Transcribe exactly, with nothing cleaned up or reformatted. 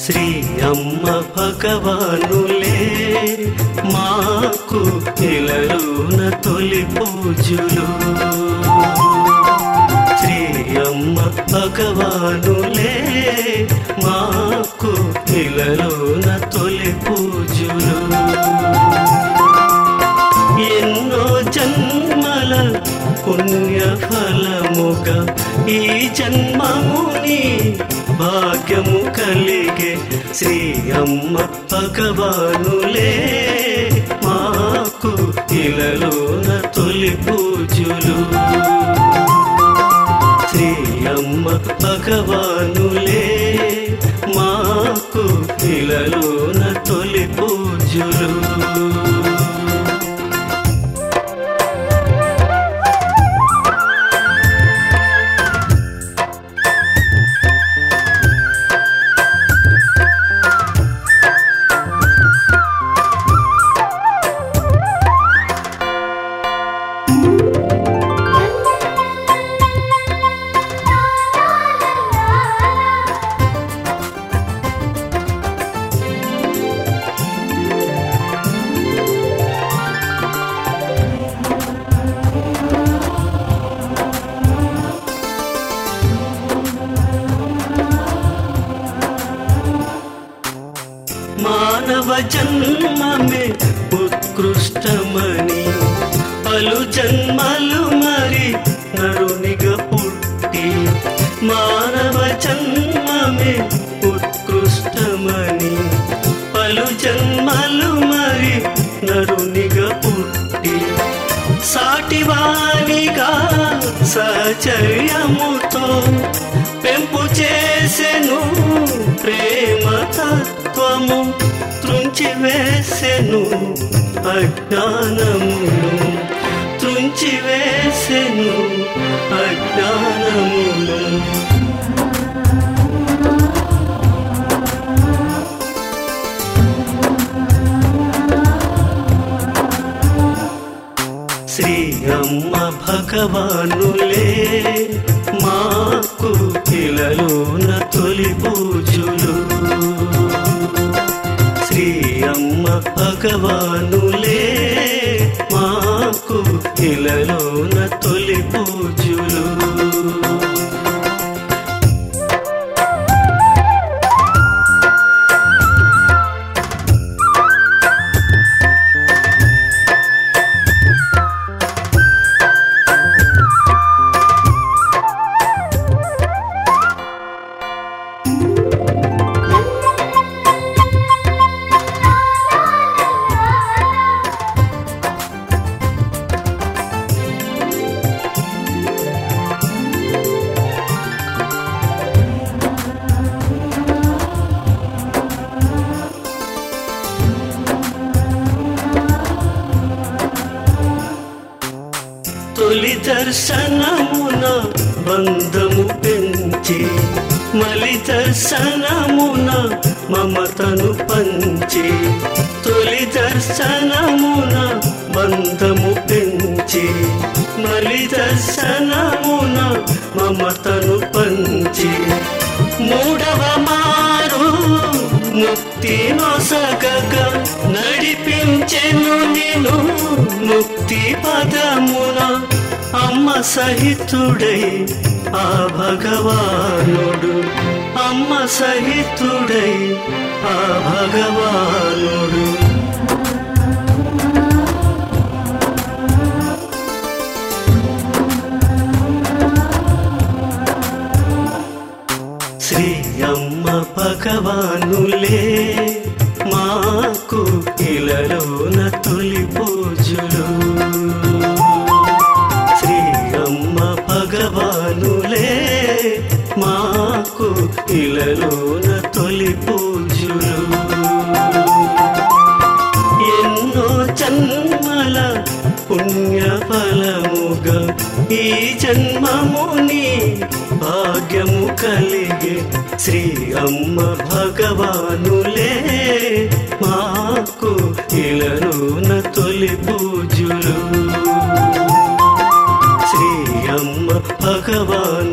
శ్రీ అమ్మ భగవానులే మాకు ఇలలోన తొలి పూజలు. శ్రీ అమ్మ భగవానులే మాకు ఇలలోన తొలి పూజలు. ఎన్నో జన్మల పుణ్య ఫలముగా ఈ జన్మముని భాగ్యము కలిగే శ్రీ అమ్మ భగవానులే మాకు ఇలలోన తొలి పూజలు. శ్రీ అమ్మ భగవానులే మాకు ఇలలోన తొలి పూజలు. మానవ జన్మమే ఉత్కృష్టమని పలు జన్మలు మరి నరునిగా పుట్టి, మానవ జన్మమే ఉత్కృష్టమని పలు జన్మలు మరి నరునిగా పుట్టి, సాటివానిగా సచర్యముతో పెంపు చేసెను ప్రేమ తత్వము, త్రుంచి వేసెను అజ్ఞానమును, త్రుంచి వేసెను అజ్ఞానమును. శ్రీ అమ్మ భగవానులే మాకు ఇలలోన తొలి పూజలు. శ్రీ అమ్మ భగవానులే మాకు ఇలలోన తొలి పూజలు. తొలి దర్శనమున బంధము పెంచి, మలి దర్శనమున మమతను పంచి, తొలి దర్శనమున బంధము పెంచి, మలి దర్శనమున మమతను పంచి, మూడవ మారు ముక్తి నొసగగా నడిపించెను నిను ముక్తి పదమున. అమ్మ సహితుడై ఆ భగవానుడు, అమ్మ సహితుడై ఆ భగవానుడు. శ్రీ అమ్మ భగవానులే మాకు ఇలలోన తొలి పూజలు. శ్రీ అమ్మ భగవానులే మాకు ఇలలోన తొలి పూజలు. ఎన్నో జన్మల పుణ్య ఫలముగా ఈ జన్మముని భాగ్యము కలిగే శ్రీ అమ్మ భగవానులే మాకు ఇలలోన తొలి పూజలు. శ్రీ అమ్మ భగవానులే